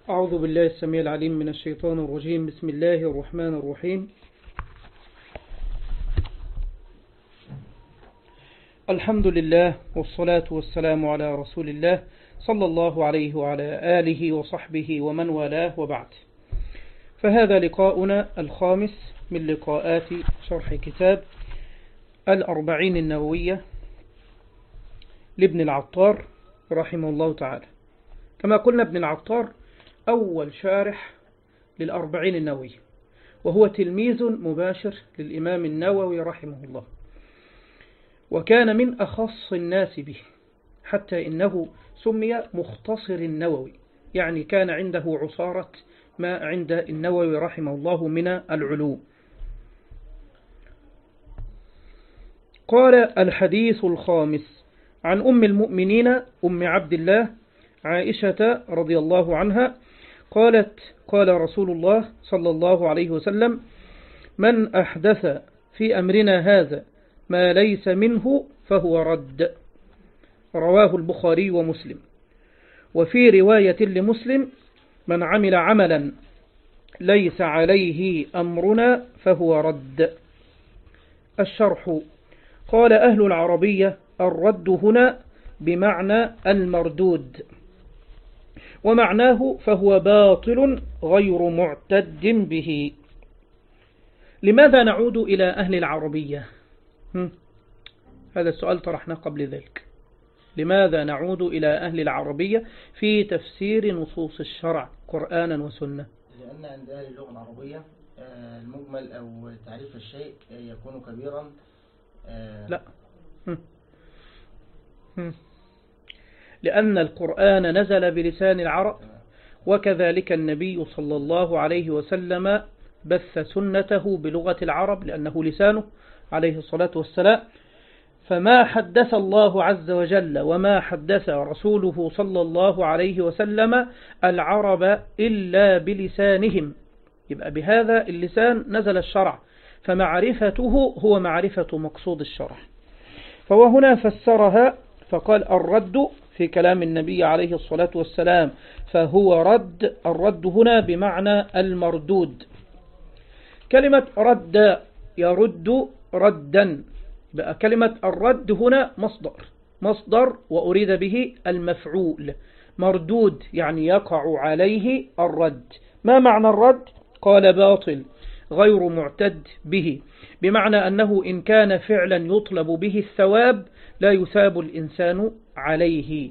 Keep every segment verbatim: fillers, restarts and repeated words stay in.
أعوذ بالله السميع العليم من الشيطان الرجيم. بسم الله الرحمن الرحيم. الحمد لله والصلاة والسلام على رسول الله صلى الله عليه وعلى آله وصحبه ومن والاه، وبعد. فهذا لقاؤنا الخامس من لقاءات شرح كتاب الأربعين النووية لابن العطار رحمه الله تعالى. كما قلنا ابن العطار أول شارح للأربعين النووية، وهو تلميذ مباشر للإمام النووي رحمه الله، وكان من أخص الناس به، حتى إنه سمي مختصر النووي، يعني كان عنده عصارة ما عند النووي رحمه الله من العلوم. قال: الحديث الخامس عن أم المؤمنين أم عبد الله عائشة رضي الله عنها قالت: قال رسول الله صلى الله عليه وسلم: من أحدث في أمرنا هذا ما ليس منه فهو رد. رواه البخاري ومسلم. وفي رواية لمسلم: من عمل عملا ليس عليه أمرنا فهو رد. الشرح: قال أهل العربية: الرد هنا بمعنى المردود، ومعناه فهو باطل غير معتد به. لماذا نعود إلى أهل العربية؟ هذا السؤال طرحناه قبل ذلك. لماذا نعود إلى أهل العربية في تفسير نصوص الشرع قرآنا وسنة؟ لأن عند أهل اللغة العربية المجمل أو تعريف الشيء يكون كبيرا. لا، لأن القرآن نزل بلسان العرب، وكذلك النبي صلى الله عليه وسلم بث سنته بلغة العرب لأنه لسانه عليه الصلاة والسلام. فما حدث الله عز وجل وما حدث رسوله صلى الله عليه وسلم العرب إلا بلسانهم، يبقى بهذا اللسان نزل الشرع، فمعرفته هو معرفة مقصود الشرع. فهو هنا فسرها فقال: الرد في كلام النبي عليه الصلاة والسلام فهو رد. الرد هنا بمعنى المردود. كلمة رد يرد ردا، بقى كلمة الرد هنا مصدر مصدر وأريد به المفعول. مردود يعني يقع عليه الرد. ما معنى الرد؟ قال: باطل غير معتد به، بمعنى أنه إن كان فعلا يطلب به الثواب لا يثاب الإنسان عليه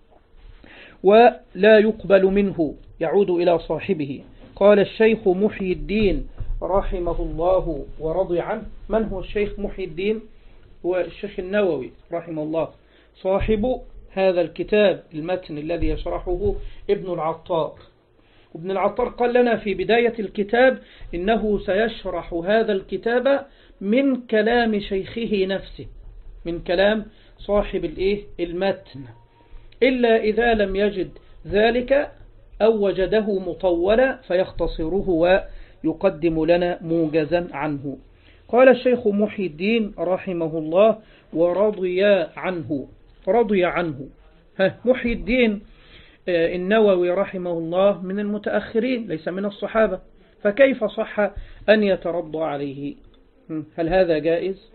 ولا يقبل منه، يعود إلى صاحبه. قال الشيخ محي الدين رحمه الله ورضي عنه. من هو الشيخ محي الدين؟ هو الشيخ النووي رحمه الله، صاحب هذا الكتاب المتن الذي يشرحه ابن العطار. ابن العطار قال لنا في بداية الكتاب إنه سيشرح هذا الكتاب من كلام شيخه نفسه، من كلام صاحب الإيه المتن، إلا إذا لم يجد ذلك أو وجده مطولا فيختصره ويقدم لنا موجزا عنه. قال الشيخ محي الدين رحمه الله ورضي عنه. رضي عنه ها محي الدين النووي رحمه الله من المتأخرين، ليس من الصحابة، فكيف صح أن يترضى عليه؟ هل هذا جائز؟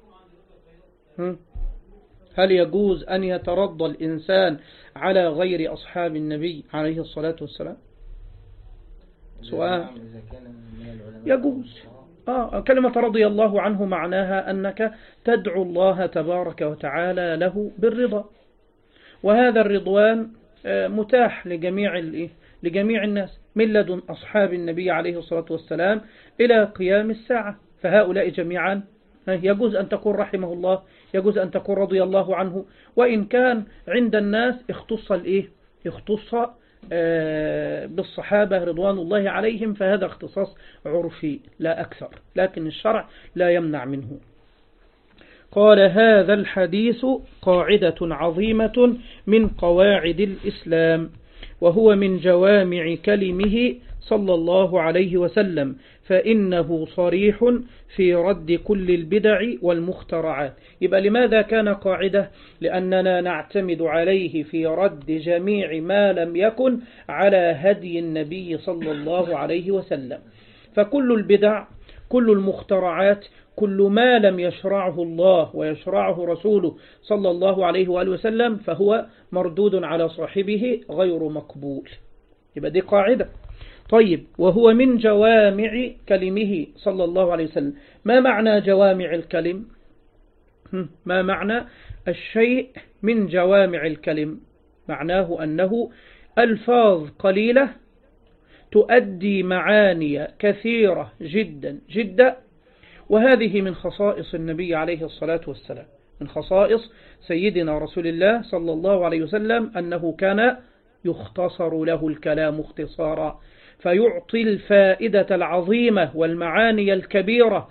هل يجوز أن يترضى الإنسان على غير أصحاب النبي عليه الصلاة والسلام؟ سؤال. يجوز. آه كلمة رضي الله عنه معناها أنك تدعو الله تبارك وتعالى له بالرضا، وهذا الرضوان متاح لجميع لجميع الناس من لدن أصحاب النبي عليه الصلاة والسلام إلى قيام الساعة، فهؤلاء جميعا يجوز أن تقول رحمه الله، يجوز أن تقول رضي الله عنه، وإن كان عند الناس اختص الإيه اختص بالصحابة رضوان الله عليهم، فهذا اختصاص عرفي لا أكثر، لكن الشرع لا يمنع منه. قال: هذا الحديث قاعدة عظيمة من قواعد الإسلام، وهو من جوامع كلمه صلى الله عليه وسلم، فإنه صريح في رد كل البدع والمخترعات. يبقى لماذا كان قاعدة؟ لأننا نعتمد عليه في رد جميع ما لم يكن على هدي النبي صلى الله عليه وسلم. فكل البدع، كل المخترعات، كل ما لم يشرعه الله ويشرعه رسوله صلى الله عليه وآله وسلم فهو مردود على صاحبه غير مقبول. يبقى دي قاعدة. طيب، وهو من جوامع كلمه صلى الله عليه وسلم. ما معنى جوامع الكلم؟ ما معنى الشيء من جوامع الكلم؟ معناه أنه ألفاظ قليلة تؤدي معاني كثيرة جدا جدا، وهذه من خصائص النبي عليه الصلاة والسلام، من خصائص سيدنا رسول الله صلى الله عليه وسلم أنه كان يختصر له الكلام اختصارا، فيعطي الفائدة العظيمة والمعاني الكبيرة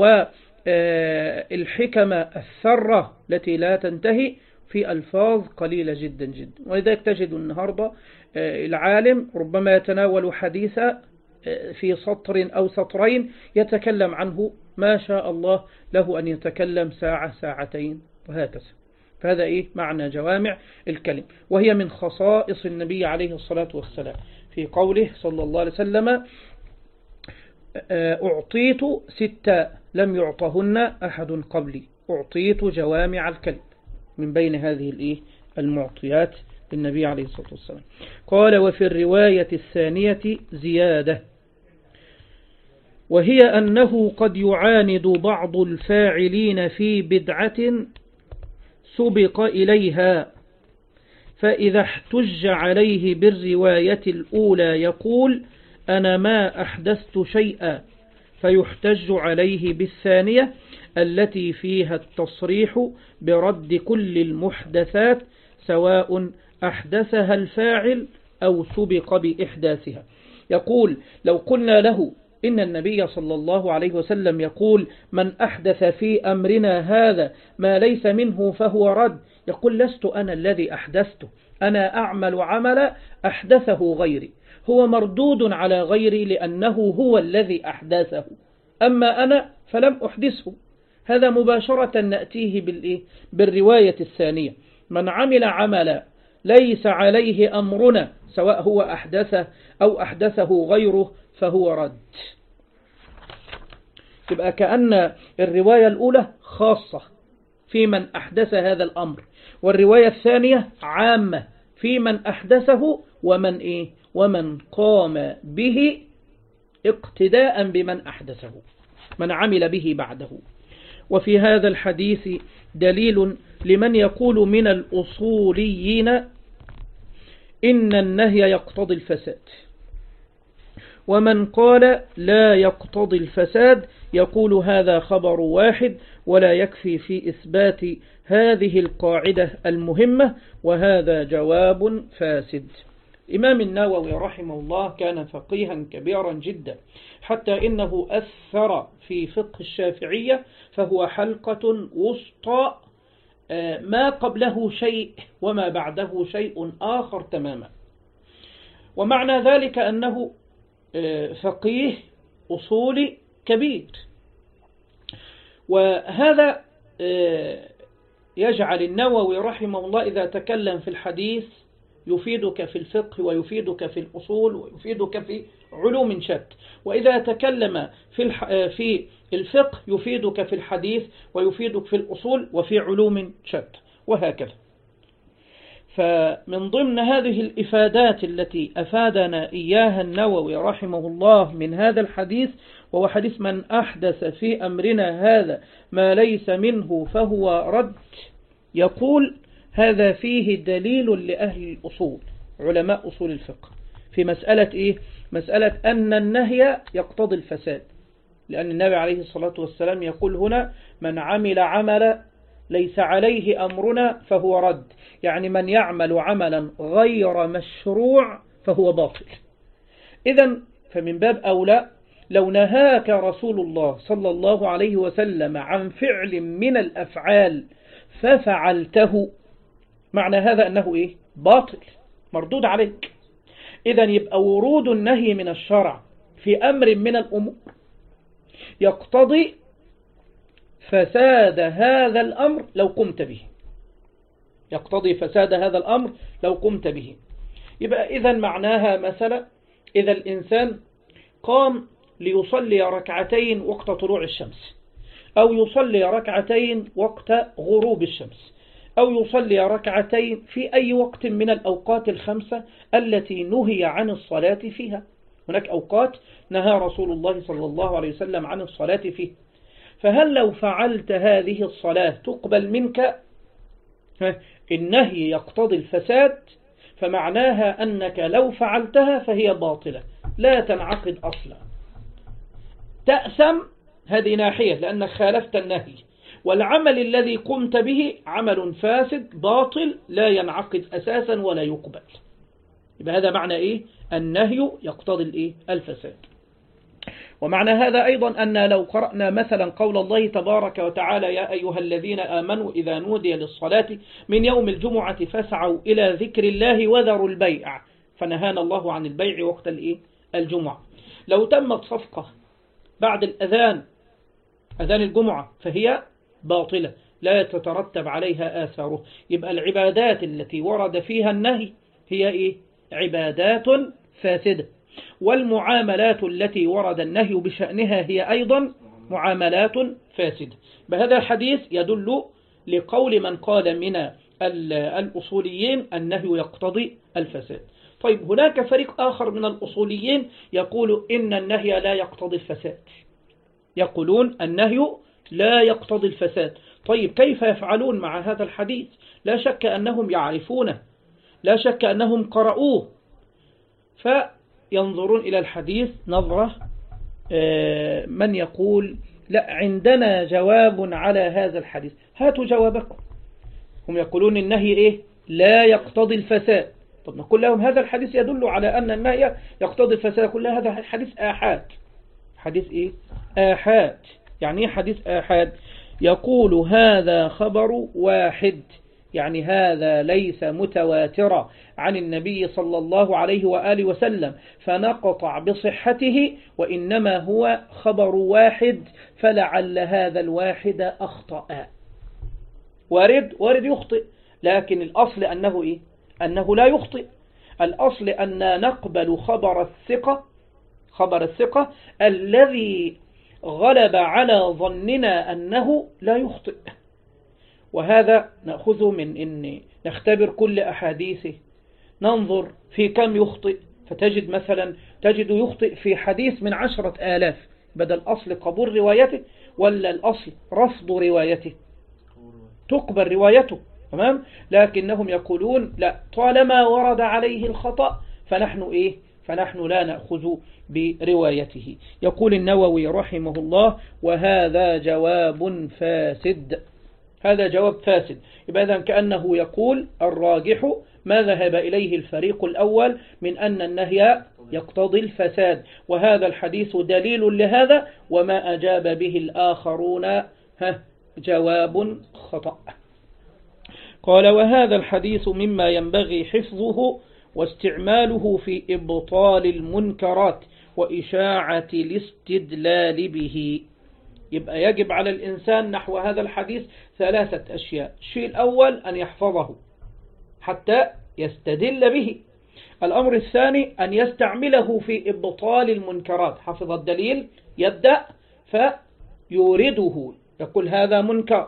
والحكم الثرة التي لا تنتهي في ألفاظ قليلة جدا جدا. ولذلك تجد النهاردة العالم ربما يتناول حديثا في سطر أو سطرين يتكلم عنه ما شاء الله له أن يتكلم ساعة ساعتين وهكذا. فهذا إيه معنى جوامع الكلم، وهي من خصائص النبي عليه الصلاة والسلام في قوله صلى الله عليه وسلم: أعطيت ستة لم يعطهن أحد قبلي، أعطيت جوامع الكلم. من بين هذه الإيه المعطيات للنبي عليه الصلاة والسلام. قال: وفي الرواية الثانية زيادة، وهي أنه قد يعاند بعض الفاعلين في بدعة سبق إليها، فإذا احتج عليه بالرواية الأولى يقول: أنا ما أحدثت شيئا، فيحتج عليه بالثانية التي فيها التصريح برد كل المحدثات سواء أحدثها الفاعل أو سبق بإحداثها. يقول: لو قلنا له إن النبي صلى الله عليه وسلم يقول: من أحدث في أمرنا هذا ما ليس منه فهو رد، يقول: لست أنا الذي أحدثته، أنا أعمل عمل أحدثه غيري، هو مردود على غيري لأنه هو الذي أحدثه، أما أنا فلم أحدثه. هذا مباشرة نأتيه بالإيه؟ بالرواية الثانية: من عمل عملا ليس عليه أمرنا سواء هو أحدثه أو أحدثه غيره فهو رد. تبقى كأن الرواية الأولى خاصة في من أحدث هذا الأمر، والرواية الثانية عامة في من أحدثه ومن إيه؟ ومن قام به اقتداء بمن أحدثه، من عمل به بعده. وفي هذا الحديث دليل لمن يقول من الأصوليين إن النهي يقتضي الفساد، ومن قال لا يقتضي الفساد يقول هذا خبر واحد ولا يكفي في إثبات هذه القاعدة المهمة، وهذا جواب فاسد. الإمام النووي رحمه الله كان فقيها كبيرا جدا، حتى إنه أثر في فقه الشافعية، فهو حلقة وسطى ما قبله شيء وما بعده شيء آخر تماما. ومعنى ذلك أنه فقيه أصولي كبير، وهذا يجعل النووي رحمه الله إذا تكلم في الحديث يفيدك في الفقه ويفيدك في الأصول ويفيدك في علوم شتى، وإذا تكلم في في الفقه يفيدك في الحديث ويفيدك في الأصول وفي علوم شتى، وهكذا. فمن ضمن هذه الإفادات التي أفادنا إياها النووي رحمه الله من هذا الحديث، وهو حديث من أحدث في أمرنا هذا ما ليس منه فهو رد، يقول هذا فيه دليل لأهل الأصول، علماء أصول الفقه، في مسألة إيه؟ مسألة أن النهي يقتضي الفساد، لأن النبي عليه الصلاة والسلام يقول هنا: من عمل عملا ليس عليه أمرنا فهو رد، يعني من يعمل عملا غير مشروع فهو باطل. إذن فمن باب أولى لو نهاك رسول الله صلى الله عليه وسلم عن فعل من الأفعال ففعلته، معنى هذا أنه إيه؟ باطل، مردود عليك. إذا يبقى ورود النهي من الشرع في أمر من الأمور يقتضي فساد هذا الأمر لو قمت به، يقتضي فساد هذا الأمر لو قمت به. يبقى إذا معناها مثلا إذا الإنسان قام ليصلي ركعتين وقت طلوع الشمس، أو يصلي ركعتين وقت غروب الشمس، أو يصلي ركعتين في أي وقت من الأوقات الخمسة التي نهي عن الصلاة فيها. هناك أوقات نهى رسول الله صلى الله عليه وسلم عن الصلاة فيها، فهل لو فعلت هذه الصلاة تقبل منك؟ النهي يقتضي الفساد، فمعناها أنك لو فعلتها فهي باطلة لا تنعقد أصلا. تأثم هذه ناحية لأنك خالفت النهي، والعمل الذي قمت به عمل فاسد باطل لا ينعقد أساسا ولا يقبل. يبقى هذا معنى إيه؟ النهي يقتضي الإيه؟ الفساد. ومعنى هذا أيضا أن لو قرأنا مثلا قول الله تبارك وتعالى يا أيها الذين آمنوا إذا نودي للصلاة من يوم الجمعة فاسعوا إلى ذكر الله وذروا البيع، فنهانا الله عن البيع وقت الإيه؟ الجمعة. لو تمت صفقة بعد الأذان أذان الجمعة فهي باطلة لا تترتب عليها آثاره. يبقى العبادات التي ورد فيها النهي هي إيه؟ عبادات فاسدة، والمعاملات التي ورد النهي بشأنها هي أيضا معاملات فاسدة. بهذا الحديث يدل لقول من قال من الأصوليين النهي يقتضي الفساد. طيب هناك فريق آخر من الأصوليين يقول إن النهي لا يقتضي الفساد، يقولون النهي لا يقتضي الفساد. طيب كيف يفعلون مع هذا الحديث؟ لا شك أنهم يعرفونه، لا شك أنهم قرأوه، فينظرون إلى الحديث نظرة من يقول لا عندنا جواب على هذا الحديث، هاتوا جوابكم. هم يقولون النهي إيه؟ لا يقتضي الفساد. طب نقول لهم هذا الحديث يدل على أن النهي يقتضي الفساد، كل هذا حديث آحاد. حديث إيه؟ آحاد. يعني إيه حديث آحاد؟ يقول هذا خبر واحد، يعني هذا ليس متواترا عن النبي صلى الله عليه وآله وسلم فنقطع بصحته، وإنما هو خبر واحد فلعل هذا الواحد أخطأ. وارد وارد يخطئ، لكن الأصل أنه إيه؟ أنه لا يخطئ. الأصل أن نقبل خبر الثقة، خبر الثقة الذي غلب على ظننا أنه لا يخطئ. وهذا نأخذه من أن نختبر كل أحاديثه، ننظر في كم يخطئ، فتجد مثلا تجد يخطئ في حديث من عشرة آلاف، بدل الأصل قبول روايته ولا الأصل رفض روايته؟ تقبل روايته، تمام. لكنهم يقولون لا، طالما ورد عليه الخطأ فنحن إيه؟ فنحن لا نأخذ بروايته. يقول النووي رحمه الله وهذا جواب فاسد، هذا جواب فاسد. يبقى إذن كأنه يقول الراجح ما ذهب إليه الفريق الأول من أن النهي يقتضي الفساد، وهذا الحديث دليل لهذا، وما أجاب به الآخرون ها جواب خطأ. قال وهذا الحديث مما ينبغي حفظه واستعماله في إبطال المنكرات وإشاعة الاستدلال به. يبقى يجب على الإنسان نحو هذا الحديث ثلاثة أشياء. الشيء الأول أن يحفظه حتى يستدل به. الأمر الثاني أن يستعمله في إبطال المنكرات، حفظ الدليل يبدأ فيورده، يقول هذا منكر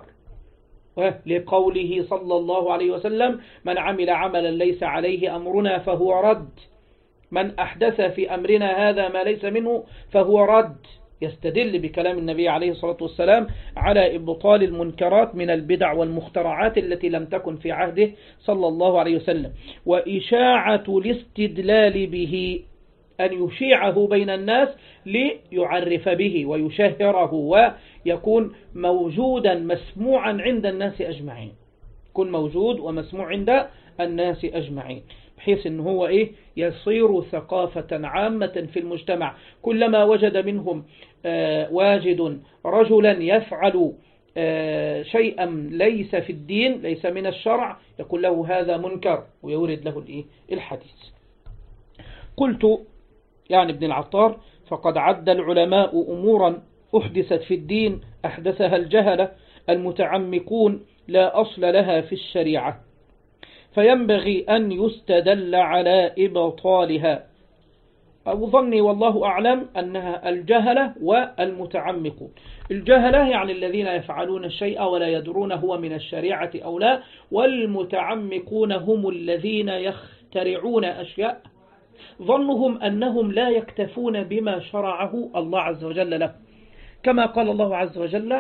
لقوله صلى الله عليه وسلم من عمل عملا ليس عليه أمرنا فهو رد، من أحدث في أمرنا هذا ما ليس منه فهو رد. يستدل بكلام النبي عليه الصلاة والسلام على إبطال المنكرات من البدع والمخترعات التي لم تكن في عهده صلى الله عليه وسلم. وإشاعة الاستدلال به، أن يشيعه بين الناس ليعرف به ويشهره ويكون موجودا مسموعا عند الناس أجمعين، يكون موجود ومسموع عند الناس أجمعين، بحيث أنه هو إيه؟ يصير ثقافة عامة في المجتمع. كلما وجد منهم آه واجد رجلا يفعل آه شيئا ليس في الدين، ليس من الشرع، يقول له هذا منكر ويورد له الإيه؟ الحديث. قلت يعني ابن العطار فقد عد العلماء أمورا أحدثت في الدين أحدثها الجهلة المتعمقون لا أصل لها في الشريعة، فينبغي أن يستدل على إبطالها. أو ظني والله أعلم أنها الجهلة والمتعمقون. الجهلة يعني الذين يفعلون الشيء ولا يدرون هو من الشريعة أو لا، والمتعمقون هم الذين يخترعون أشياء ظنهم أنهم لا يكتفون بما شرعه الله عز وجل له، كما قال الله عز وجل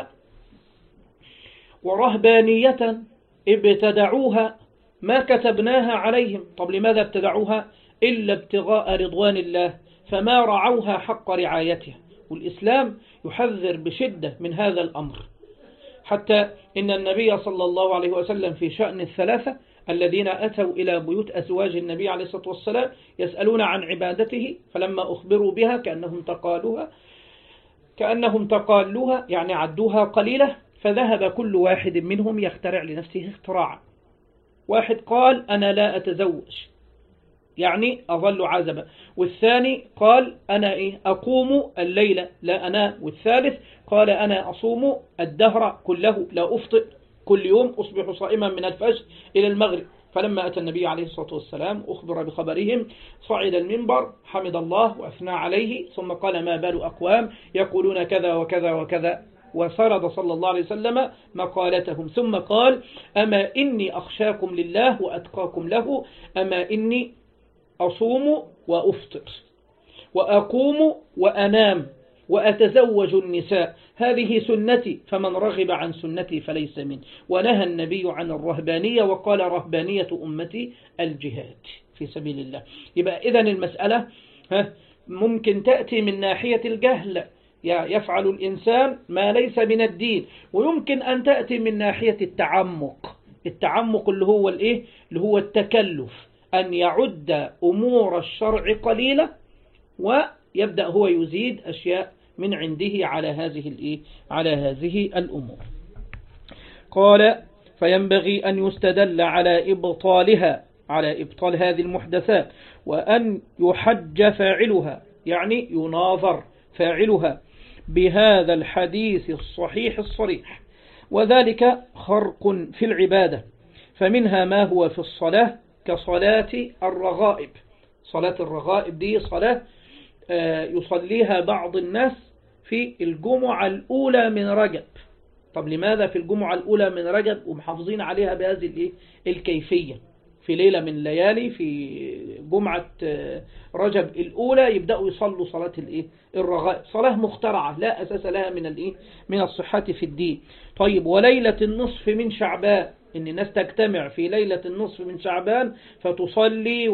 ورهبانية ابتدعوها ما كتبناها عليهم. طب لماذا ابتدعوها؟ إلا ابتغاء رضوان الله فما رعوها حق رعايتها. والإسلام يحذر بشدة من هذا الأمر، حتى إن النبي صلى الله عليه وسلم في شأن الثلاثة الذين أتوا إلى بيوت أزواج النبي عليه الصلاة والسلام يسألون عن عبادته، فلما أخبروا بها كأنهم تقالوها كأنهم تقالوها يعني عدوها قليلة، فذهب كل واحد منهم يخترع لنفسه اختراعا. واحد قال أنا لا أتزوج يعني أظل عازبا، والثاني قال أنا إيه أقوم الليلة لا أنام، والثالث قال أنا أصوم الدهر كله لا أفطر، كل يوم أصبح صائما من الفجر إلى المغرب. فلما أتى النبي عليه الصلاة والسلام أخبر بخبرهم صعد المنبر حمد الله وأثنى عليه، ثم قال ما بال أقوام يقولون كذا وكذا وكذا، وسرد صلى الله عليه وسلم مقالتهم، ثم قال أما إني أخشاكم لله وأتقاكم له، أما إني أصوم وأفطر وأقوم وأنام وأتزوج النساء، هذه سنتي فمن رغب عن سنتي فليس من. ونهى النبي عن الرهبانية وقال رهبانية أمتي الجهاد في سبيل الله. يبقى إذن المسألة ممكن تأتي من ناحية الجهل، يفعل الإنسان ما ليس من الدين، ويمكن أن تأتي من ناحية التعمق. التعمق اللي هو الإيه؟ اللي هو التكلف، أن يعد أمور الشرع قليلة ويبدأ هو يزيد أشياء من عنده على هذه الإيه؟ على هذه الأمور. قال فينبغي أن يستدل على إبطالها، على إبطال هذه المحدثات، وأن يحج فاعلها يعني يناظر فاعلها بهذا الحديث الصحيح الصريح، وذلك خرق في العبادة، فمنها ما هو في الصلاة كصلاة الرغائب. صلاة الرغائب دي صلاة يصليها بعض الناس في الجمعة الأولى من رجب. طب لماذا في الجمعة الأولى من رجب ومحافظين عليها بهذه الكيفية؟ في ليلة من الليالي في جمعة رجب الأولى يبدأوا يصلوا صلاة الرغائب، صلاة مخترعة لا أساس لها من الإيه؟ من الصحة في الدين. طيب وليلة النصف من شعبان، إن الناس تجتمع في ليلة النصف من شعبان فتصلي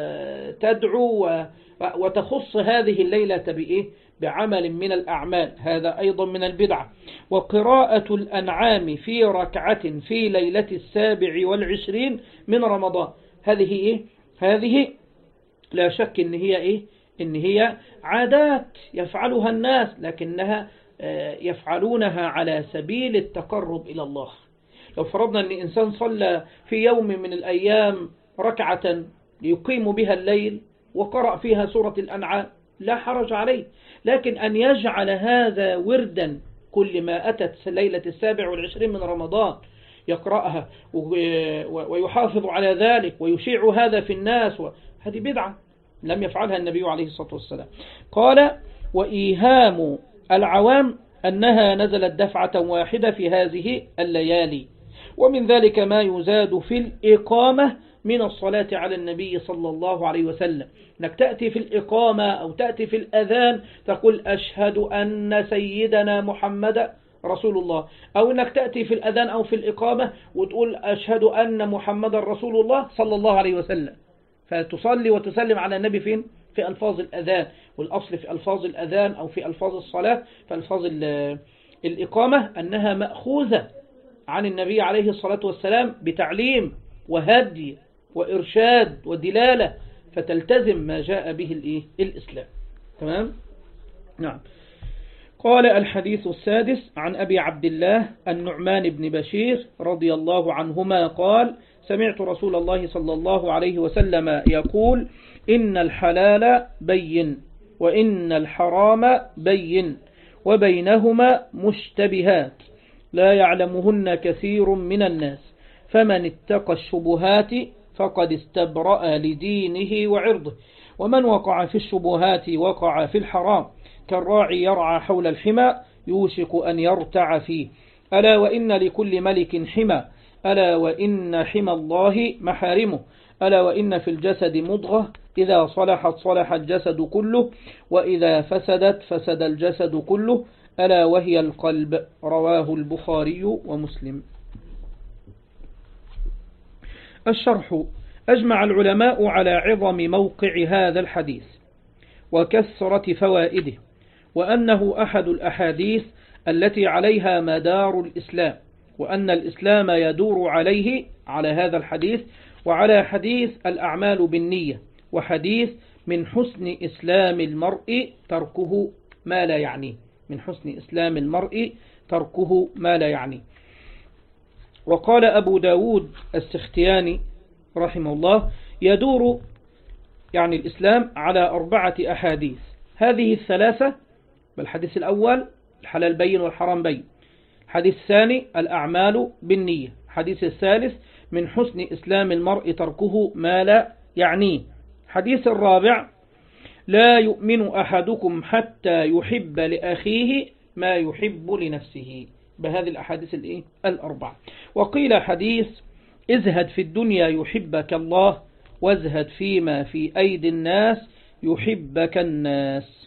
وتدعو وتخص هذه الليلة بإيه؟ بعمل من الأعمال، هذا أيضا من البدعة. وقراءة الأنعام في ركعة في ليلة السابع والعشرين من رمضان، هذه إيه؟ هذه لا شك إن هي إيه؟ إن هي عادات يفعلها الناس، لكنها يفعلونها على سبيل التقرب إلى الله. لو فرضنا أن إنسان صلى في يوم من الأيام ركعة يقيم بها الليل وقرأ فيها سورة الأنعام لا حرج عليه، لكن أن يجعل هذا وردا كل ما أتت ليلة السابع والعشرين من رمضان يقرأها ويحافظ على ذلك ويشيع هذا في الناس، هذه بدعة لم يفعلها النبي عليه الصلاة والسلام. قال وإيهام العوام أنها نزلت دفعة واحدة في هذه الليالي. ومن ذلك ما يزاد في الإقامة من الصلاة على النبي صلى الله عليه وسلم، أنك تأتي في الإقامة أو تأتي في الأذان تقول أشهد أن سيدنا محمد رسول الله، أو أنك تأتي في الأذان أو في الإقامة وتقول أشهد أن محمد رسول الله صلى الله عليه وسلم، فتصلي وتسلم على النبي فين؟ في ألفاظ الأذان. والأصل في ألفاظ الأذان أو في ألفاظ الصلاة في ألفاظ الإقامة أنها مأخوذة عن النبي عليه الصلاة والسلام بتعليم وهدي وإرشاد ودلالة، فتلتزم ما جاء به الإيه؟ الإسلام. تمام؟ نعم. قال الحديث السادس عن أبي عبد الله النعمان بن بشير رضي الله عنهما قال سمعت رسول الله صلى الله عليه وسلم يقول إن الحلال بين وإن الحرام بين وبينهما مشتبهات لا يعلمهن كثير من الناس فمن اتقى الشبهات فقد استبرأ لدينه وعرضه ومن وقع في الشبهات وقع في الحرام كالراعي يرعى حول الحمى يوشك أن يرتع فيه ألا وإن لكل ملك حمى ألا وإن حمى الله محارمه ألا وإن في الجسد مضغة إذا صلحت صلح الجسد كله وإذا فسدت فسد الجسد كله ألا وهي القلب رواه البخاري ومسلم. الشرح أجمع العلماء على عظم موقع هذا الحديث وكثرة فوائده وأنه أحد الأحاديث التي عليها مدار الإسلام وأن الإسلام يدور عليه على هذا الحديث وعلى حديث الأعمال بالنية وحديث من حسن إسلام المرء تركه ما لا يعنيه من حسن إسلام المرء تركه ما لا يعنيه. وقال أبو داود السختياني رحمه الله يدور يعني الإسلام على أربعة أحاديث هذه الثلاثة بالحديث الأول الحلال بين والحرام بين الحديث الثاني الأعمال بالنية الحديث الثالث من حسن إسلام المرء تركه ما لا يعنيه الحديث الرابع لا يؤمن أحدكم حتى يحب لأخيه ما يحب لنفسه بهذه الأحاديث الإيه؟ الأربعة. وقيل حديث ازهد في الدنيا يحبك الله وازهد فيما في أيدي الناس يحبك الناس.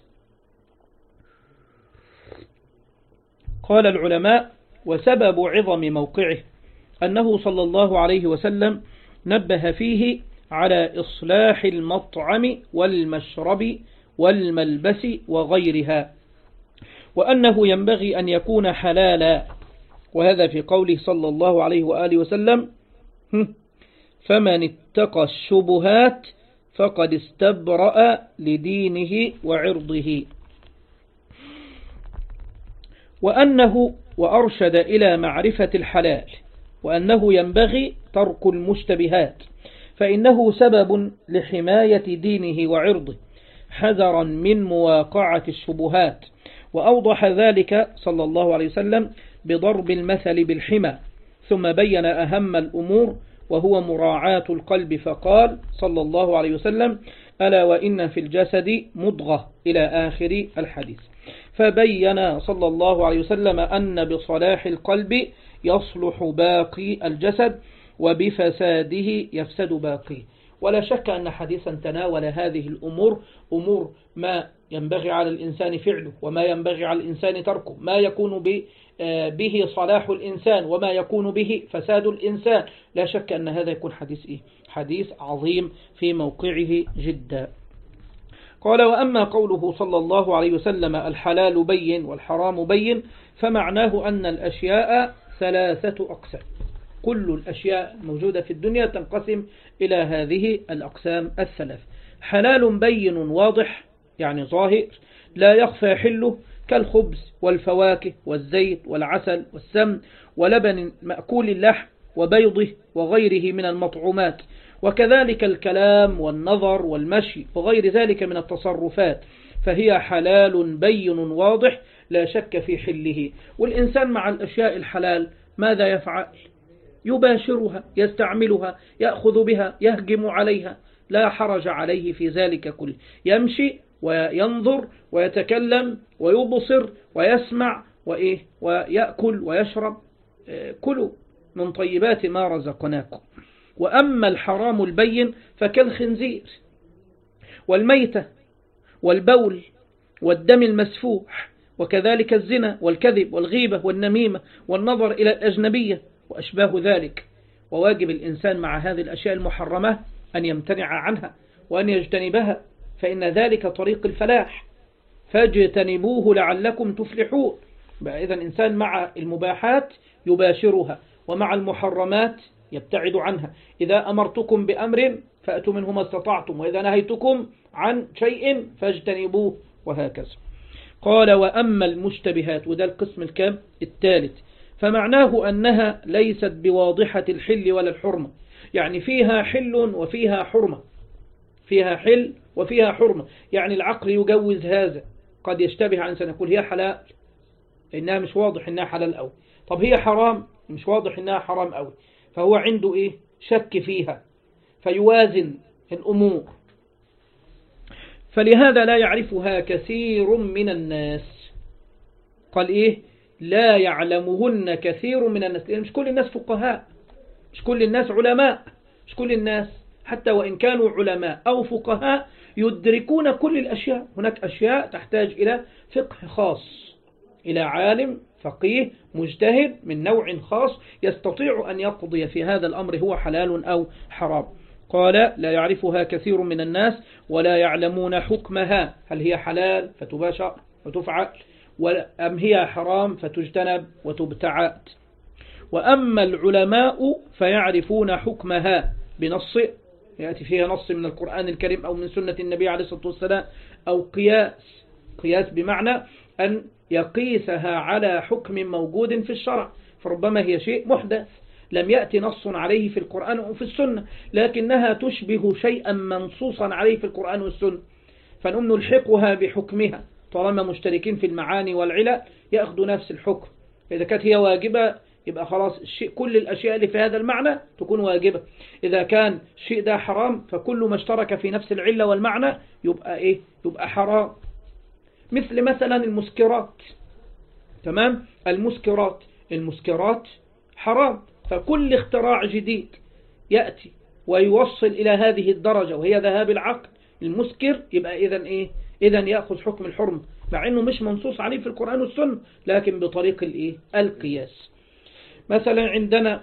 قال العلماء وسبب عظم موقعه أنه صلى الله عليه وسلم نبه فيه على إصلاح المطعم والمشرب والملبس وغيرها وأنه ينبغي أن يكون حلالا وهذا في قوله صلى الله عليه وآله وسلم فمن اتقى الشبهات فقد استبرأ لدينه وعرضه وأنه وأرشد إلى معرفة الحلال وأنه ينبغي ترك المشتبهات فإنه سبب لحماية دينه وعرضه حذرا من مواقعة الشبهات وأوضح ذلك صلى الله عليه وسلم بضرب المثل بالحمى ثم بين أهم الأمور وهو مراعاة القلب فقال صلى الله عليه وسلم ألا وإن في الجسد مضغة إلى آخر الحديث فبين صلى الله عليه وسلم أن بصلاح القلب يصلح باقي الجسد وبفساده يفسد باقيه ولا شك أن حديثا تناول هذه الأمور أمور ما ينبغي على الإنسان فعله وما ينبغي على الإنسان تركه ما يكون به صلاح الإنسان وما يكون به فساد الإنسان لا شك أن هذا يكون حديث إيه؟ حديث عظيم في موقعه جدا. قال وأما قوله صلى الله عليه وسلم الحلال بين والحرام بين فمعناه أن الأشياء ثلاثة أقسام كل الأشياء موجودة في الدنيا تنقسم إلى هذه الأقسام الثلاث حلال بين واضح يعني ظاهر لا يخفى حله كالخبز والفواكه والزيت والعسل والسمن ولبن مأكول اللحم وبيضه وغيره من المطعومات وكذلك الكلام والنظر والمشي وغير ذلك من التصرفات فهي حلال بين واضح لا شك في حله. والإنسان مع الأشياء الحلال ماذا يفعل؟ يباشرها يستعملها يأخذ بها يهجم عليها لا حرج عليه في ذلك كله يمشي وينظر ويتكلم ويبصر ويسمع وإيه ويأكل ويشرب كلوا من طيبات ما رزقناكم. وأما الحرام البين فكالخنزير والميتة والبول والدم المسفوح وكذلك الزنا والكذب والغيبة والنميمة والنظر إلى الأجنبية وأشباه ذلك. وواجب الإنسان مع هذه الأشياء المحرمة أن يمتنع عنها وأن يجتنبها فإن ذلك طريق الفلاح فاجتنبوه لعلكم تفلحون. إذا الإنسان مع المباحات يباشرها ومع المحرمات يبتعد عنها. إذا أمرتكم بأمر فأتوا منه ما استطعتم وإذا نهيتكم عن شيء فاجتنبوه وهكذا. قال وأما المشتبهات وده القسم الكام الثالث فمعناه أنها ليست بواضحة الحل ولا الحرمة، يعني فيها حل وفيها حرمة، فيها حل وفيها حرمة، يعني العقل يجوز هذا، قد يشتبه عن سنقول هي حلال إنها مش واضح إنها حلال أوي، طب هي حرام مش واضح إنها حرام أوي، فهو عنده إيه شك فيها فيوازن الأمور. فلهذا لا يعرفها كثير من الناس، قال إيه لا يعلمهن كثير من الناس، لأن مش كل الناس فقهاء، مش كل الناس علماء، مش كل الناس حتى وإن كانوا علماء أو فقهاء يدركون كل الأشياء، هناك أشياء تحتاج إلى فقه خاص، إلى عالم فقيه مجتهد من نوع خاص يستطيع أن يقضي في هذا الأمر هو حلال أو حرام. قال لا يعرفها كثير من الناس ولا يعلمون حكمها، هل هي حلال فتباشر وتفعل أم هي حرام فتجتنب وتبتعد. وأما العلماء فيعرفون حكمها بنص يأتي فيها نص من القرآن الكريم أو من سنة النبي عليه الصلاة والسلام أو قياس، قياس بمعنى أن يقيسها على حكم موجود في الشرع، فربما هي شيء محدث لم يأتي نص عليه في القرآن أو في السنة لكنها تشبه شيئا منصوصا عليه في القرآن والسنة، فنؤمن نلحقها بحكمها طالما مشتركين في المعاني والعلل يأخذ نفس الحكم. إذا كانت هي واجبة يبقى خلاص الشيء كل الأشياء اللي في هذا المعنى تكون واجبة، إذا كان الشيء ده حرام فكل ما اشترك في نفس العلة والمعنى يبقى إيه يبقى حرام. مثل مثلا المسكرات، تمام، المسكرات المسكرات حرام، فكل اختراع جديد يأتي ويوصل إلى هذه الدرجة وهي ذهاب العقل المسكر يبقى إذن إيه إذن يأخذ حكم الحرم مع أنه مش منصوص عليه في القرآن والسنة لكن بطريق الإيه القياس. مثلا عندنا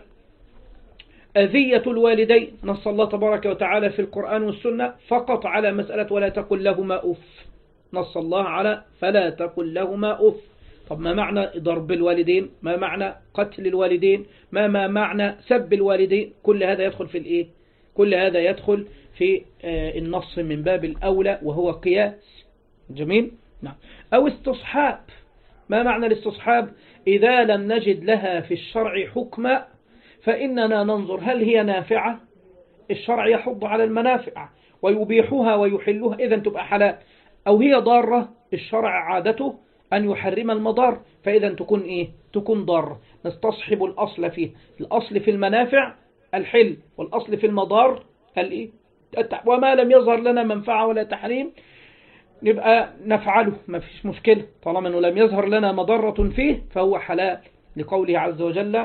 أذية الوالدين، نص الله تبارك وتعالى في القرآن والسنة فقط على مسألة ولا تقل لهما أف، نص الله على فلا تقل لهما أف. طب ما معنى ضرب الوالدين، ما معنى قتل الوالدين، ما ما معنى سب الوالدين، كل هذا يدخل في الإيه كل هذا يدخل في النص من باب الأولى وهو قياس. جميل، نعم. أو استصحاب، ما معنى الاستصحاب؟ إذا لم نجد لها في الشرع حكما فإننا ننظر هل هي نافعة، الشرع يحض على المنافع ويبيحها ويحلها إذن تبقى حلال، أو هي ضارة الشرع عادته أن يحرم المضار فإذا تكون إيه تكون ضارة، نستصحب الأصل فيه، الأصل في المنافع الحل والأصل في المضار الإيه، وما لم يظهر لنا منفعة ولا تحريم نبقى نفعله ما فيش مشكلة طالما أنه لم يظهر لنا مضرة فيه فهو حلال، لقوله عز وجل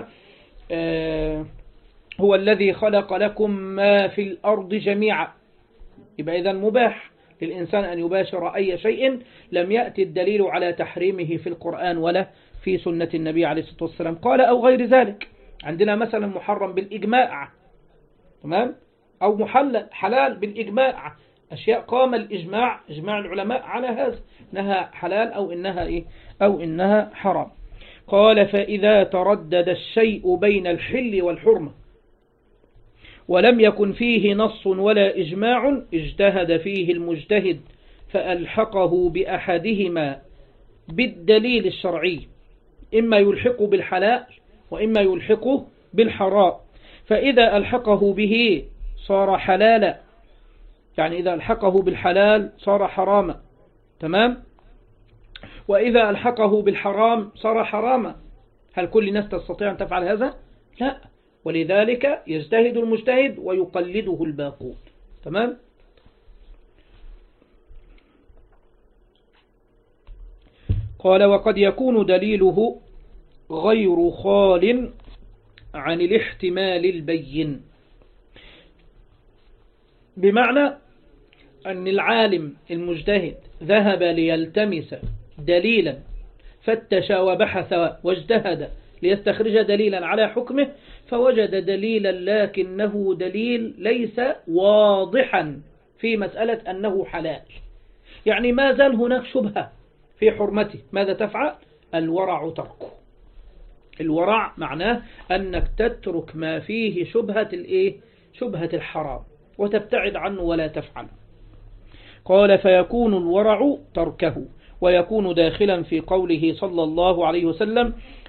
آه هو الذي خلق لكم ما في الأرض جميعا، يبقى إذن مباح للإنسان أن يباشر أي شيء لم يأتي الدليل على تحريمه في القرآن ولا في سنة النبي عليه الصلاة والسلام. قال أو غير ذلك، عندنا مثلا محرم بالإجماع، تمام، أو محلل حلال بالإجماع، أشياء قام الإجماع إجماع العلماء على هذا إنها حلال أو إنها إيه أو إنها حرام. قال فإذا تردد الشيء بين الحل والحرمة ولم يكن فيه نص ولا إجماع اجتهد فيه المجتهد فألحقه بأحدهما بالدليل الشرعي، إما يلحقه بالحلال وإما يلحقه بالحرام، فإذا ألحقه به صار حلالا، يعني إذا ألحقه بالحلال صار حراما، تمام، وإذا ألحقه بالحرام صار حراما. هل كل الناس تستطيع أن تفعل هذا؟ لا، ولذلك يجتهد المجتهد ويقلده الباقون، تمام. قال وقد يكون دليله غير خال عن الاحتمال البين، بمعنى أن العالم المجتهد ذهب ليلتمس دليلا فتش وبحث واجتهد ليستخرج دليلا على حكمه فوجد دليلا لكنه دليل ليس واضحا في مسألة أنه حلال، يعني ما زال هناك شبهة في حرمته، ماذا تفعل؟ الورع تركه. الورع معناه أنك تترك ما فيه شبهة الإيه؟ شبهة الحرام وتبتعد عنه ولا تفعل. قال فيكون الورع تركه، ويكون داخلا في قوله صلى الله عليه وسلم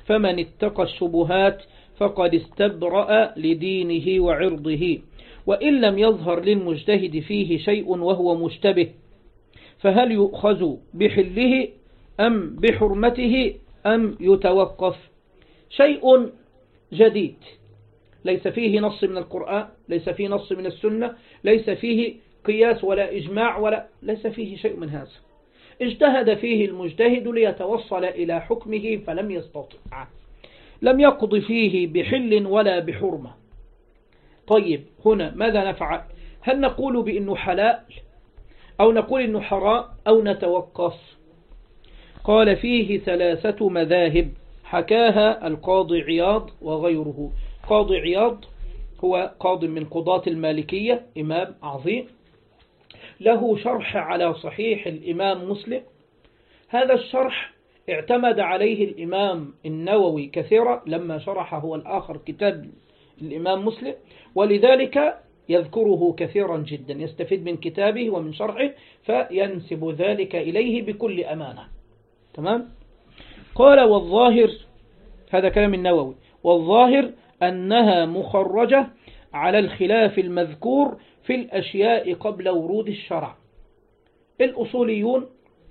فمن اتقى الشبهات فقد استبرأ لدينه وعرضه. وإن لم يظهر للمجتهد فيه شيء وهو مشتبه فهل يؤخذ بحله أم بحرمته أم يتوقف؟ شيء جديد ليس فيه نص من القرآن، ليس فيه نص من السنة، ليس فيه قياس ولا إجماع ولا ليس فيه شيء من هذا. اجتهد فيه المجتهد ليتوصل إلى حكمه فلم يستطع، لم يقض فيه بحل ولا بحرمة. طيب هنا ماذا نفعل؟ هل نقول بأنه حلال أو نقول أنه حرام أو نتوقف؟ قال فيه ثلاثة مذاهب حكاها القاضي عياض وغيره. قاضي عياض هو قاض من قضاة المالكية، إمام عظيم، له شرح على صحيح الإمام مسلم. هذا الشرح اعتمد عليه الإمام النووي كثيرا لما شرح هو الآخر كتاب الإمام مسلم، ولذلك يذكره كثيرا جدا، يستفيد من كتابه ومن شرحه فينسب ذلك إليه بكل أمانة. تمام؟ قال والظاهر، هذا كلام النووي، والظاهر أنها مخرجة على الخلاف المذكور في الأشياء قبل ورود الشرع. الأصوليون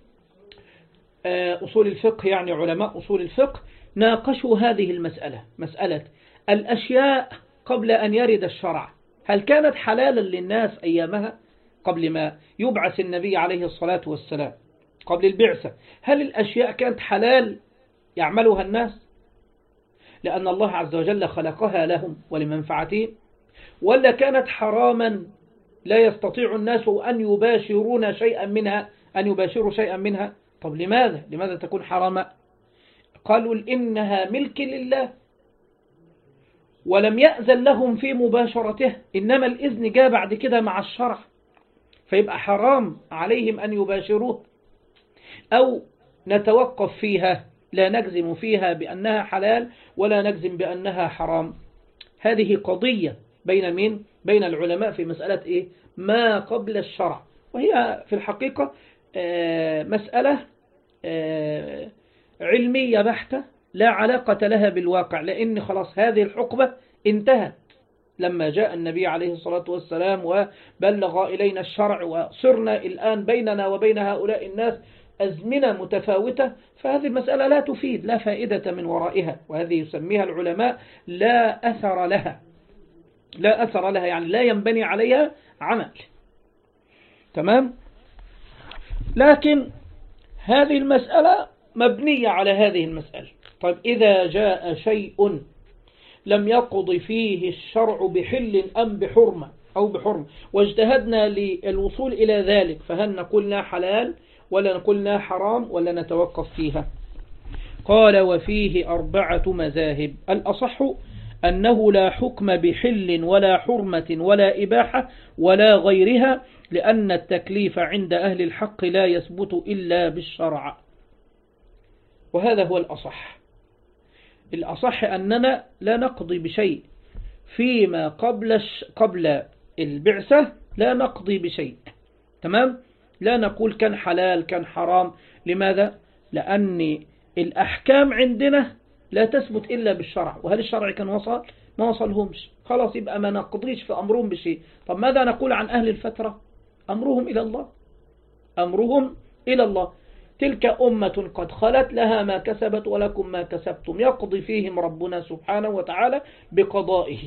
أصول الفقه، يعني علماء أصول الفقه، ناقشوا هذه المسألة، مسألة الأشياء قبل أن يرد الشرع، هل كانت حلالا للناس أيامها قبل ما يبعث النبي عليه الصلاة والسلام، قبل البعثة؟ هل الأشياء كانت حلال يعملها الناس لأن الله عز وجل خلقها لهم ولمنفعتهم، ولا كانت حراما لا يستطيع الناس أن يباشرون شيئا منها أن يباشروا شيئا منها؟ طب لماذا؟ لماذا تكون حراما؟ قالوا إنها ملك لله ولم يأذن لهم في مباشرته، إنما الإذن جاء بعد كده مع الشرع، فيبقى حرام عليهم أن يباشروه. أو نتوقف فيها، لا نجزم فيها بأنها حلال ولا نجزم بأنها حرام. هذه قضية بين من؟ بين العلماء في مسألة إيه؟ ما قبل الشرع، وهي في الحقيقة مسألة علمية بحتة لا علاقة لها بالواقع، لأن خلاص هذه الحقبة انتهت لما جاء النبي عليه الصلاة والسلام وبلغ إلينا الشرع، وصرنا الآن بيننا وبين هؤلاء الناس أزمنة متفاوتة، فهذه المسألة لا تفيد، لا فائدة من ورائها، وهذه يسميها العلماء لا أثر لها، لا أثر لها يعني لا ينبني عليها عمل. تمام؟ لكن هذه المسألة مبنية على هذه المسألة. طيب إذا جاء شيء لم يقض فيه الشرع بحل أم بحرمة أو بحرمة واجتهدنا للوصول إلى ذلك، فهل نقولنا حلال ولا نقولنا حرام ولا نتوقف فيها؟ قال وفيه أربعة مذاهب. الأصح أنه لا حكم بحل ولا حرمة ولا إباحة ولا غيرها، لأن التكليف عند أهل الحق لا يثبت إلا بالشرع. وهذا هو الأصح. الأصح أننا لا نقضي بشيء فيما قبل قبل البعثة، لا نقضي بشيء. تمام؟ لا نقول كان حلال كان حرام. لماذا؟ لأن الأحكام عندنا لا تثبت إلا بالشرع، وهل الشرع كان وصل؟ ما وصلهمش، خلاص يبقى ما نقضيش في أمرهم بشيء. طب ماذا نقول عن أهل الفترة؟ أمرهم إلى الله، أمرهم إلى الله. تلك أمة قد خلت لها ما كسبت ولكم ما كسبتم، يقضي فيهم ربنا سبحانه وتعالى بقضائه.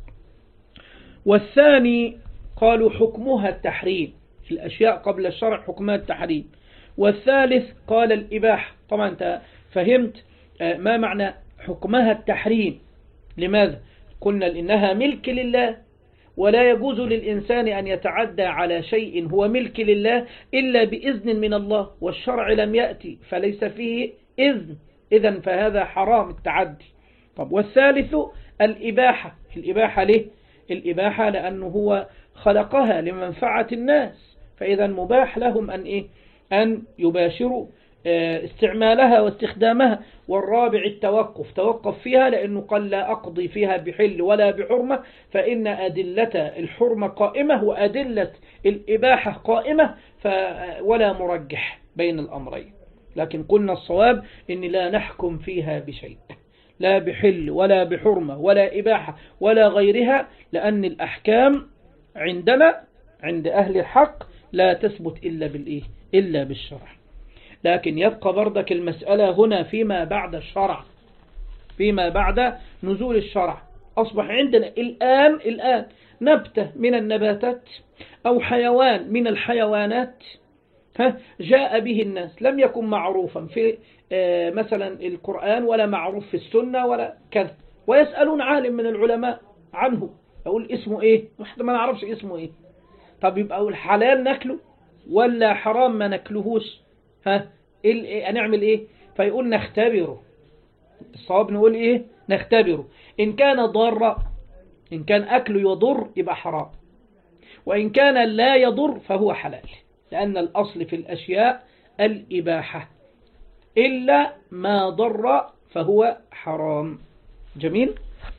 والثاني قالوا حكمها التحريم، الأشياء قبل الشرع حكمها التحريم. والثالث قال الإباحة. طبعا أنت فهمت ما معنى حكمها التحريم. لماذا؟ قلنا إنها ملك لله، ولا يجوز للإنسان أن يتعدى على شيء هو ملك لله إلا بإذن من الله، والشرع لم يأتي فليس فيه إذن، إذن فهذا حرام التعدي. طب والثالث الإباحة. الإباحة ليه؟ الإباحة لأنه هو خلقها لمنفعة الناس، فإذا مباح لهم أن إيه؟ أن يباشروا استعمالها واستخدامها. والرابع التوقف، توقف فيها لأنه قال لا أقضي فيها بحل ولا بحرمة، فإن أدلة الحرمة قائمة وأدلة الإباحة قائمة، ولا مرجح بين الأمرين. لكن قلنا الصواب إن لا نحكم فيها بشيء، لا بحل ولا بحرمة ولا إباحة ولا غيرها، لأن الأحكام عندنا عند أهل الحق لا تثبت إلا بالإيه؟ إلا بالشرع. لكن يبقى بردك المسألة هنا فيما بعد الشرع، فيما بعد نزول الشرع. أصبح عندنا الآن الآن نبتة من النباتات أو حيوان من الحيوانات جاء به الناس، لم يكن معروفا في مثلا القرآن ولا معروف في السنة ولا كذا، ويسألون عالم من العلماء عنه، يقول اسمه ايه؟ ما نعرفش اسمه ايه. طب يبقى الحلال ناكله ولا حرام ما ناكلهوش؟ ها إيه هنعمل ايه؟ فيقول نختبره. الصواب نقول ايه؟ نختبره. ان كان ضار، ان كان اكله يضر يبقى حرام، وان كان لا يضر فهو حلال، لأن الأصل في الأشياء الإباحة، إلا ما ضر فهو حرام. جميل.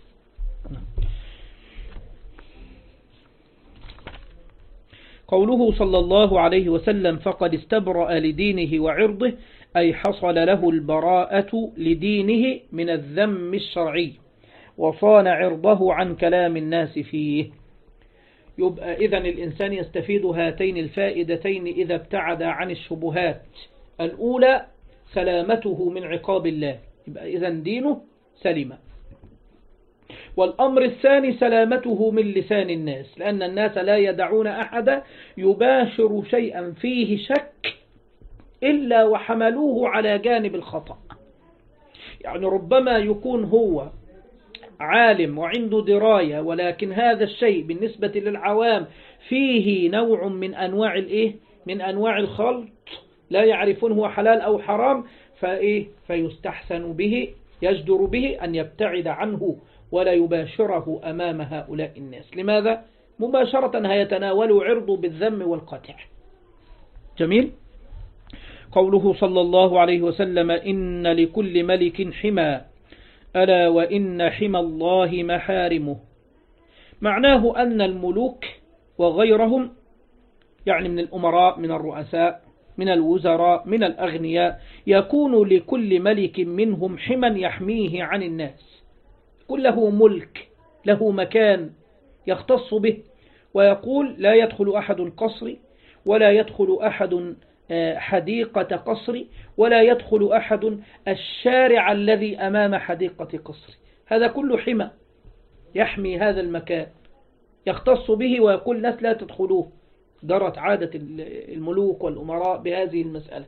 قوله صلى الله عليه وسلم فقد استبرأ لدينه وعرضه، أي حصل له البراءة لدينه من الذم الشرعي، وصان عرضه عن كلام الناس فيه. يبقى إذن الإنسان يستفيد هاتين الفائدتين إذا ابتعد عن الشبهات. الأولى سلامته من عقاب الله، يبقى إذن دينه سليم. والأمر الثاني سلامته من لسان الناس، لأن الناس لا يدعون أحد يباشر شيئا فيه شك إلا وحملوه على جانب الخطأ. يعني ربما يكون هو عالم وعنده دراية، ولكن هذا الشيء بالنسبة للعوام فيه نوع من أنواع الإيه؟ من أنواع الخلط، لا يعرفون هو حلال أو حرام، فإيه؟ فيستحسن به، يجدر به أن يبتعد عنه ولا يباشره أمام هؤلاء الناس. لماذا؟ مباشرة هيتناول عرضه بالذم والقطع. جميل. قوله صلى الله عليه وسلم إن لكل ملك حمى ألا وإن حمى الله محارمه. معناه أن الملوك وغيرهم، يعني من الأمراء من الرؤساء من الوزراء من الأغنياء، يكون لكل ملك منهم حمى يحميه عن الناس، كل له ملك له مكان يختص به، ويقول لا يدخل أحد قصري ولا يدخل أحد حديقة قصري ولا يدخل أحد الشارع الذي أمام حديقة قصري. هذا كله حمى يحمي هذا المكان يختص به، ويقول الناس لا تدخلوه. جرت عادة الملوك والأمراء بهذه المسألة.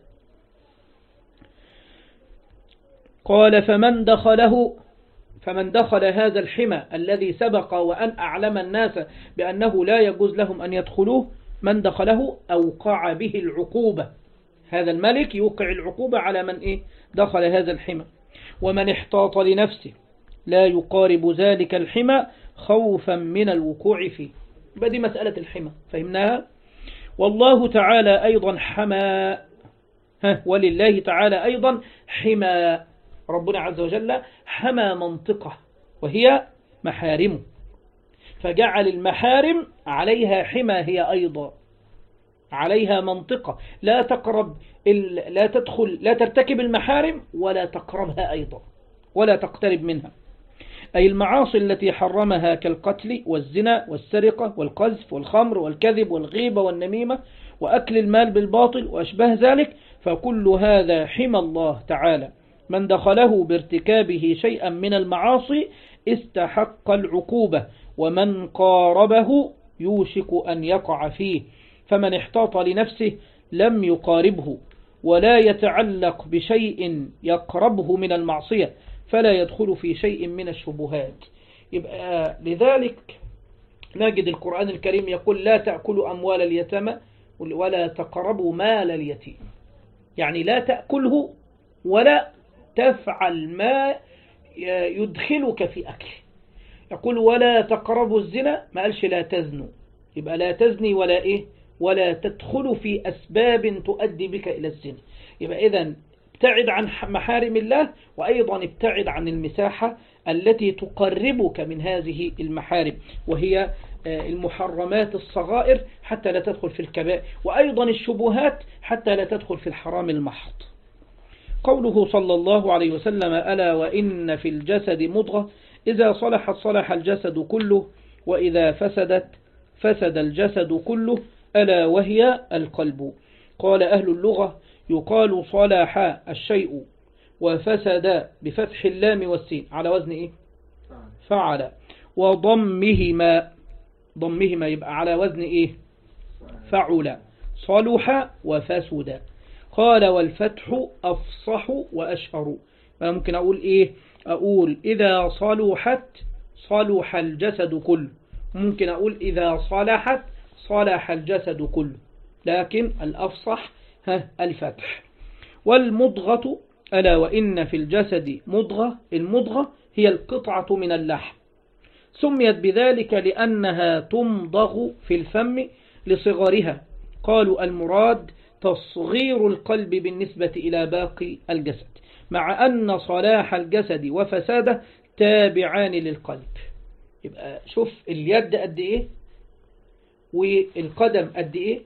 قال فمن دخله فمن دخل هذا الحمى الذي سبق وأن أعلم الناس بأنه لا يجوز لهم أن يدخلوه، من دخله أوقع به العقوبة. هذا الملك يوقع العقوبة على من إيه؟ دخل هذا الحمى. ومن احتاط لنفسه لا يقارب ذلك الحمى خوفا من الوقوع فيه. بدي مسألة الحمى فهمناها. والله تعالى أيضا حمى، ولله تعالى أيضا حمى. ربنا عز وجل حمى منطقة وهي محارمه، فجعل المحارم عليها حمى، هي أيضا عليها منطقة لا تقرب لا تدخل لا ترتكب المحارم ولا تقربها أيضا ولا تقترب منها. أي المعاصي التي حرمها كالقتل والزنا والسرقة والقذف والخمر والكذب والغيبة والنميمة وأكل المال بالباطل وأشبه ذلك، فكل هذا حمى الله تعالى. من دخله بارتكابه شيئا من المعاصي استحق العقوبة، ومن قاربه يوشك أن يقع فيه. فمن احتاط لنفسه لم يقاربه ولا يتعلق بشيء يقربه من المعصية، فلا يدخل في شيء من الشبهات. يبقى لذلك نجد القرآن الكريم يقول لا تأكلوا أموال اليتامى ولا تقربوا مال اليتيم، يعني لا تأكله ولا تفعل ما يدخلك في أكله. يقول ولا تقربوا الزنا، ما قالش لا تزنوا، يبقى لا تزني ولا إيه ولا تدخل في أسباب تؤدي بك إلى الزنا. يبقى إذن ابتعد عن محارم الله، وأيضا ابتعد عن المساحة التي تقربك من هذه المحارم، وهي المحرمات الصغائر حتى لا تدخل في الكبائر، وأيضا الشبهات حتى لا تدخل في الحرام المحض. قوله صلى الله عليه وسلم ألا وإن في الجسد مضغة إذا صلحت صلح الجسد كله وإذا فسدت فسد الجسد كله ألا وهي القلب. قال أهل اللغة يقال صلح الشيء وفسد بفتح اللام والسين على وزن إيه؟ فعل، وضمهما ضمهما يبقى على وزن إيه؟ فعل. صلح وفسد. قال والفتح أفصح وأشهر. ممكن أقول إيه؟ أقول إذا صلحت صلح الجسد كله، ممكن أقول إذا صلحت صلح الجسد كله، لكن الأفصح ها الفتح. والمضغة ألا وإن في الجسد مضغة. المضغة هي القطعة من اللحم، سميت بذلك لأنها تمضغ في الفم لصغرها. قالوا المراد تصغير القلب بالنسبة إلى باقي الجسد، مع أن صلاح الجسد وفساده تابعان للقلب. يبقى شوف اليد قد إيه والقدم قد إيه،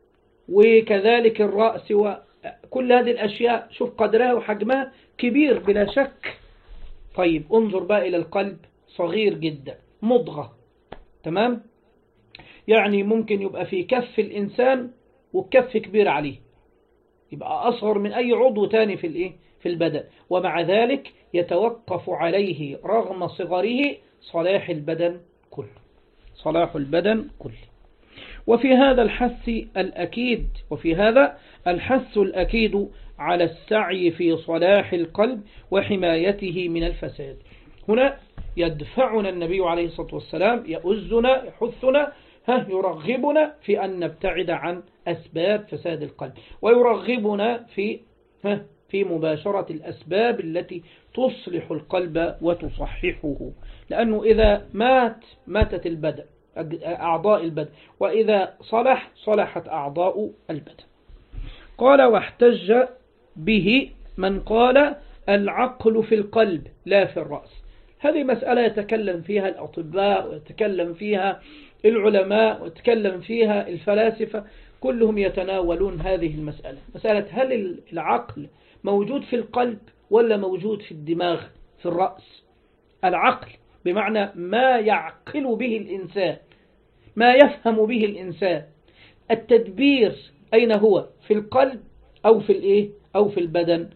وكذلك الرأس، وكل هذه الأشياء شوف قدرها وحجمها كبير بلا شك. طيب انظر بقى إلى القلب، صغير جدا، مضغة، تمام؟ يعني ممكن يبقى في كف الإنسان والكف كبير عليه، يبقى أصغر من أي عضو تاني في الإيه في البدن، ومع ذلك يتوقف عليه رغم صغره صلاح البدن كله، صلاح البدن كله. وفي هذا الحث الأكيد وفي هذا الحث الأكيد على السعي في صلاح القلب وحمايته من الفساد. هنا يدفعنا النبي عليه الصلاة والسلام، يؤزنا، يحثنا، ها يرغبنا في أن نبتعد عن أسباب فساد القلب، ويرغبنا في ها في مباشرة الأسباب التي تصلح القلب وتصححه، لأنه إذا مات ماتت البدن، أعضاء البدن، وإذا صلح صلحت أعضاء البدن. قال واحتج به من قال العقل في القلب لا في الرأس. هذه مسألة يتكلم فيها الأطباء ويتكلم فيها العلماء ويتكلم فيها الفلاسفة، كلهم يتناولون هذه المسألة، مسألة هل العقل موجود في القلب ولا موجود في الدماغ في الرأس. العقل بمعنى ما يعقل به الإنسان، ما يفهم به الإنسان. التدبير أين هو؟ في القلب أو في الإيه أو في البدن.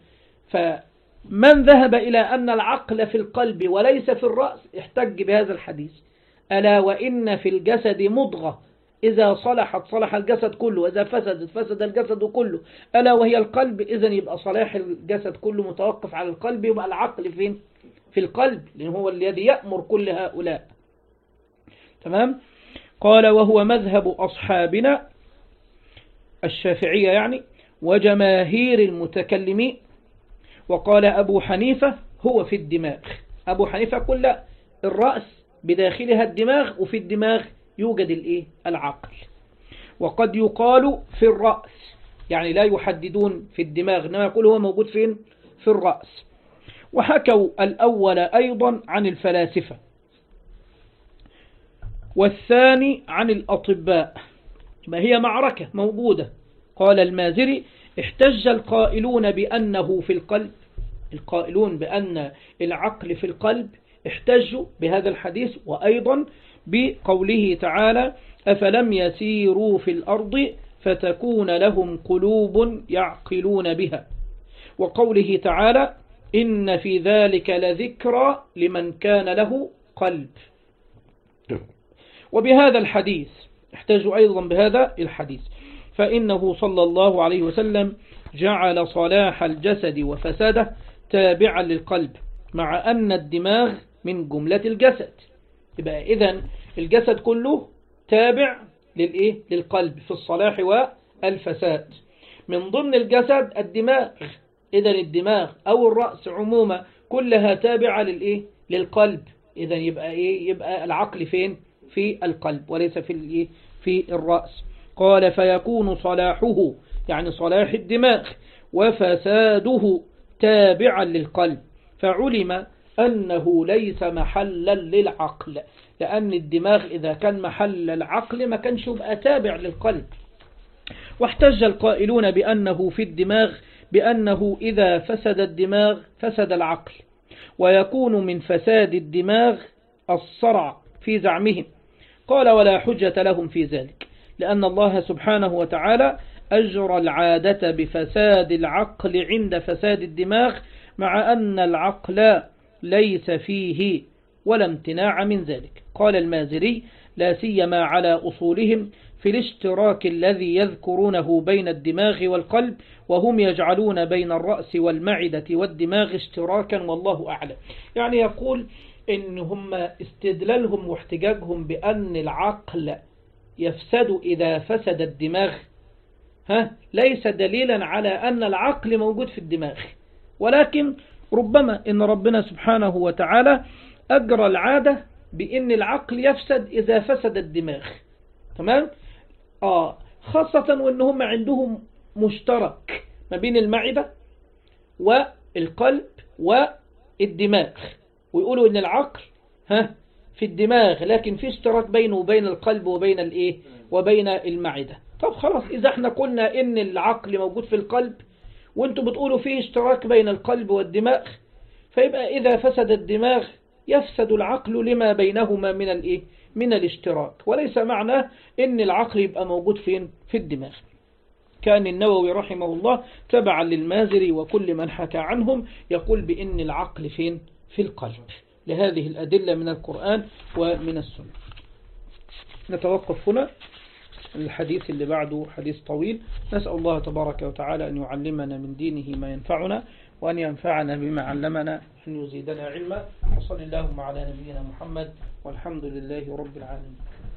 فمن ذهب إلى أن العقل في القلب وليس في الرأس احتج بهذا الحديث، ألا وإن في الجسد مضغة إذا صلحت صلح الجسد كله وإذا فسدت فسد الجسد كله ألا وهي القلب. إذن يبقى صلاح الجسد كله متوقف على القلب، يبقى العقل فين؟ في القلب، لأن هو الذي يأمر كل هؤلاء، تمام؟ قال وهو مذهب أصحابنا الشافعية يعني وجماهير المتكلمين. وقال أبو حنيفة هو في الدماغ. أبو حنيفة قال لا، الرأس بداخلها الدماغ، وفي الدماغ يوجد الإيه؟ العقل. وقد يقال في الرأس، يعني لا يحددون في الدماغ، إنما يقول هو موجود فين؟ في الرأس. وحكوا الأول أيضا عن الفلاسفة، والثاني عن الأطباء، ما هي معركة موجودة. قال المازري احتج القائلون بأنه في القلب، القائلون بأن العقل في القلب احتجوا بهذا الحديث، وأيضا بقوله تعالى أفلم يسيروا في الأرض فتكون لهم قلوب يعقلون بها، وقوله تعالى إن في ذلك لذكرى لمن كان له قلب. وبهذا الحديث احتاجوا أيضا بهذا الحديث، فإنه صلى الله عليه وسلم جعل صلاح الجسد وفساده تابعا للقلب، مع أن الدماغ من جملة الجسد. يبقى إذن الجسد كله تابع للإيه؟ للقلب في الصلاح والفساد. من ضمن الجسد الدماغ، إذن الدماغ أو الرأس عموما كلها تابعة للإيه؟ للقلب. إذن يبقى إيه؟ يبقى العقل فين؟ في القلب وليس في الإيه؟ في الرأس. قال فيكون صلاحه يعني صلاح الدماغ وفساده تابعا للقلب، فعلم أنه ليس محلا للعقل، لأن الدماغ إذا كان محل العقل ما كانش يبقى تابع للقلب. واحتج القائلون بأنه في الدماغ بأنه إذا فسد الدماغ فسد العقل، ويكون من فساد الدماغ الصرع في زعمهم. قال ولا حجة لهم في ذلك، لأن الله سبحانه وتعالى أجرى العادة بفساد العقل عند فساد الدماغ، مع أن العقل ليس فيه ولا امتناع من ذلك. قال المازري لا سيما على أصولهم في الاشتراك الذي يذكرونه بين الدماغ والقلب، وهم يجعلون بين الرأس والمعدة والدماغ اشتراكا والله أعلم. يعني يقول إن هم استدلالهم واحتجاجهم بأن العقل يفسد إذا فسد الدماغ ها ليس دليلا على أن العقل موجود في الدماغ، ولكن ربما إن ربنا سبحانه وتعالى أجرى العادة بأن العقل يفسد إذا فسد الدماغ. تمام؟ آه خاصة وأنهم عندهم مشترك ما بين المعدة والقلب والدماغ، ويقولوا أن العقل ها في الدماغ، لكن في اشتراك بينه وبين القلب وبين الإيه وبين المعدة. طب خلاص، إذا احنا قلنا أن العقل موجود في القلب وانتم بتقولوا فيه اشتراك بين القلب والدماغ، فيبقى إذا فسد الدماغ يفسد العقل لما بينهما من الإيه من الاشتراك، وليس معنى ان العقل يبقى موجود فين في الدماغ. كان النووي رحمه الله تبعا للمازري وكل من حكى عنهم يقول بأن العقل فين في القلب، لهذه الأدلة من القرآن ومن السنة. نتوقف هنا، الحديث اللي بعده حديث طويل. نسأل الله تبارك وتعالى أن يعلمنا من دينه ما ينفعنا، وأن ينفعنا بما علمنا، أن يزيدنا علما. وصل اللهم على نبينا محمد، والحمد لله رب العالمين.